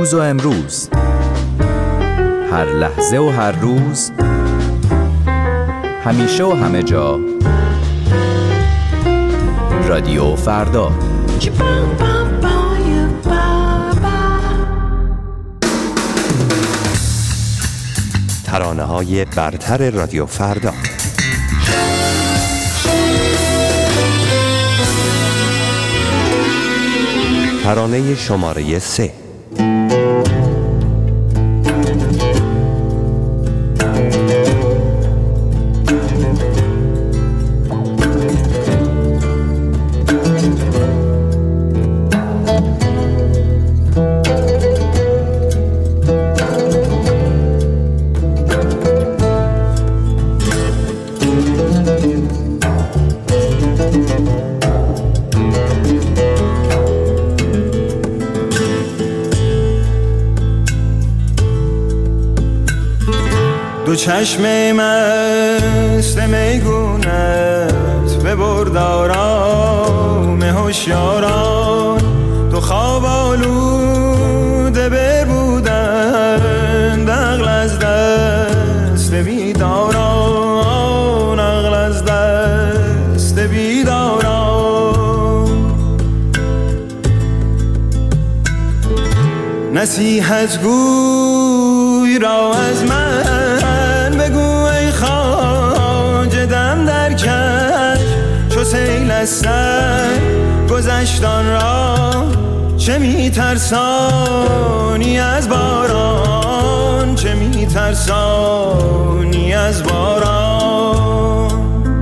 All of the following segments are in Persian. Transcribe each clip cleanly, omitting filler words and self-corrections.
دیروز و امروز، هر لحظه و هر روز، همیشه و همه جا. رادیو فردا. ترانه‌های برتر رادیو فردا. ترانه شماره 3. دو چشم مست میگونت ببرد آرام هوشیاران، تو خواب آلوده بربودند عقل از دست بیداران، عقل از دست بیداران. نصیحت گوی را از من بگو ای خواجه، دم در کش چو سیل از سر گذشتان را، چه میترسانی از باران، چه میترسانی از باران.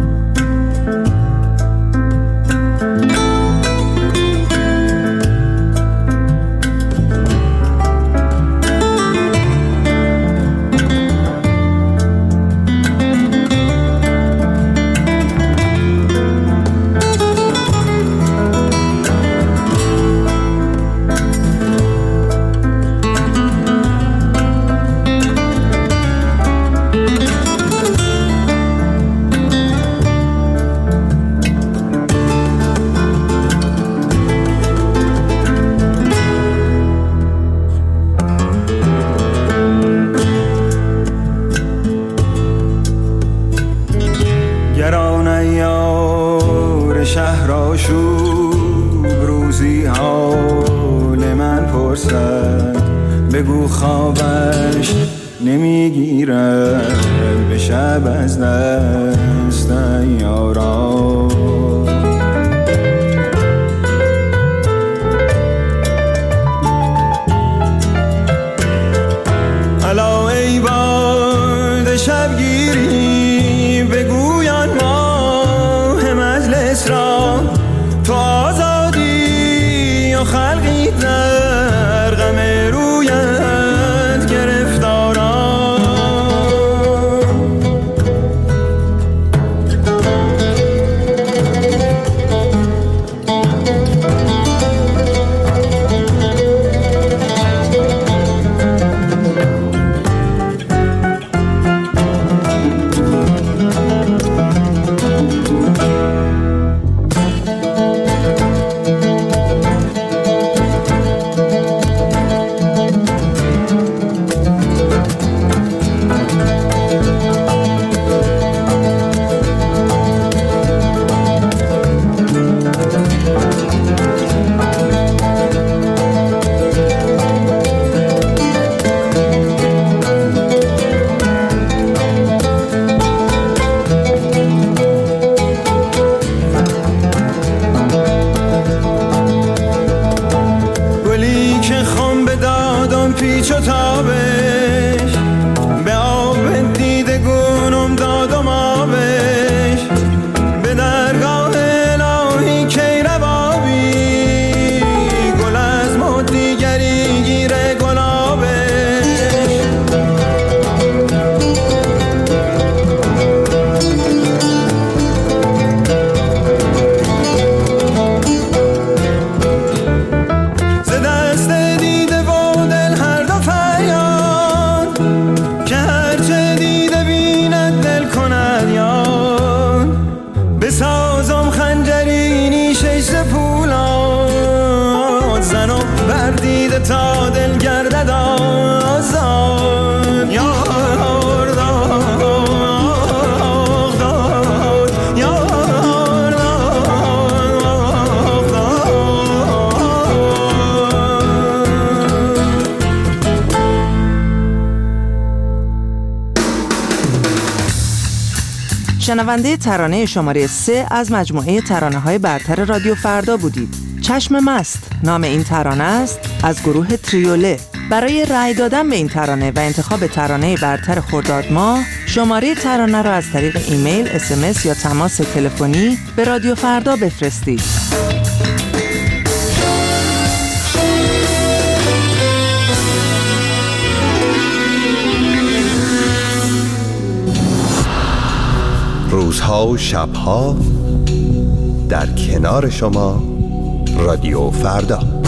گران ایار شهر آشوب روزی حال من پرسد، بگو خوابش نمیگیرد به شب از دست یاران. الا ای باد شبگیری بگویان ماه مجلس را، تو آزادی و خلقی در غم رویت گرفتاران. پیچ و تابش به آب دیده گونم دادم آبش، به درگاه الهی کی روابی گل از مد دیگری گیره گلابش. ز دست دیده و دل هر دو فریاد، که هرچه دیده بیند دل کند یاد، بسازم خنجری نیشش پولاد، زنم بر دیده تا دل گردد کند آزاد یار داد یار شنونده ترانه شماره 3 از مجموعه ترانه‌های برتر رادیو فردا بودید. چشم مست نام این ترانه است از گروه تریوله. برای رأی دادن به این ترانه و انتخاب ترانه برتر خرداد ماه شماره ترانه را از طریق ایمیل، SMS یا تماس تلفنی به رادیو فردا بفرستید. روزها و شبها در کنار شما رادیو فردا.